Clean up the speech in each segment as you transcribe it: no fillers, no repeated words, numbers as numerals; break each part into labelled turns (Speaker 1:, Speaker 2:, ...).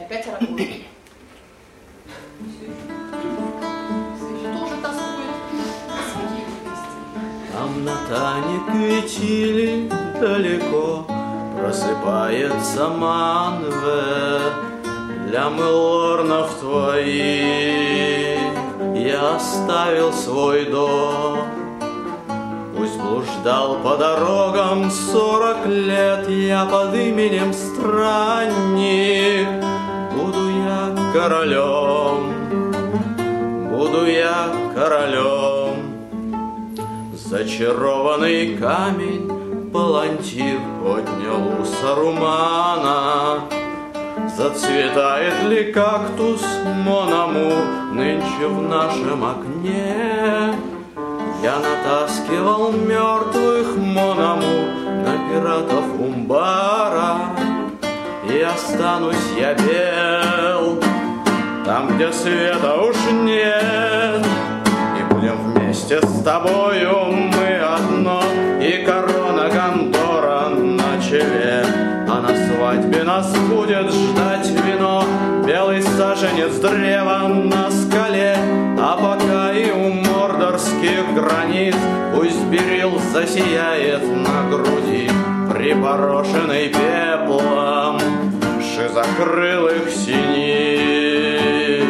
Speaker 1: опять ракует. Тоже тоскует на своих вместе.
Speaker 2: Там на Тане Квитили далеко просыпается Манве. Для милорнов твоих я оставил свой дом. Пусть блуждал по дорогам 40 лет я под именем странник. Буду я королем, буду я королем. Зачарованный камень палантир отнял у Сарумана. Зацветает ли кактус Монамур нынче в нашем окне? Я натаскивал мертвых Монамур на пиратов Умбара. И останусь я бел там, где света уж нет. И будем вместе с тобою мы одно, и корона Гондора на челе. А на свадьбе нас будет ждать вино, белый саженец древа на скале. А пока и у мордорских границ пусть берил засияет на груди, припорошенный пеплом шизокрылых синиц.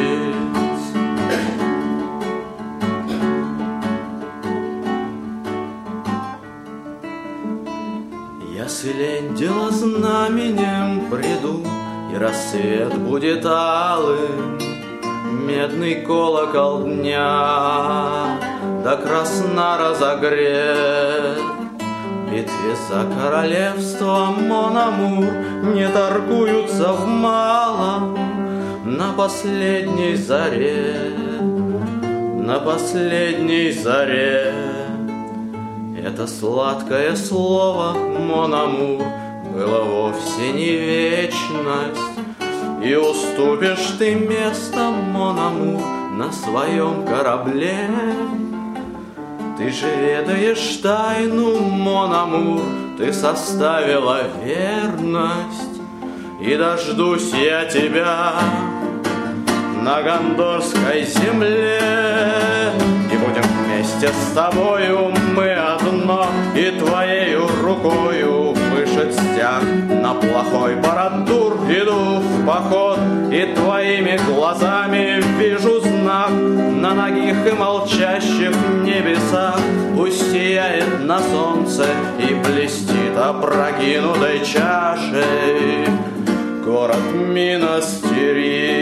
Speaker 2: Я с Элендила знаменем приду, и рассвет будет алым. Медный колокол дня до красна разогрет. В битве за королевство Монамур не торгуются в малом. На последней заре, на последней заре. Это сладкое слово Монамур было вовсе не вечность. И уступишь ты место Монамур на своем корабле. Ты же ведаешь тайну Монамур, ты составила верность. И дождусь я тебя на гондорской земле. И будем вместе с тобою мы одно, и твоею рукою вышит стяг. На плохой Барад-дур иду в поход, и твоими глазами вижу знак. На нагих и молчащих небесах пусть сияет на солнце и блестит опрокинутой чашей город Минас Тирит.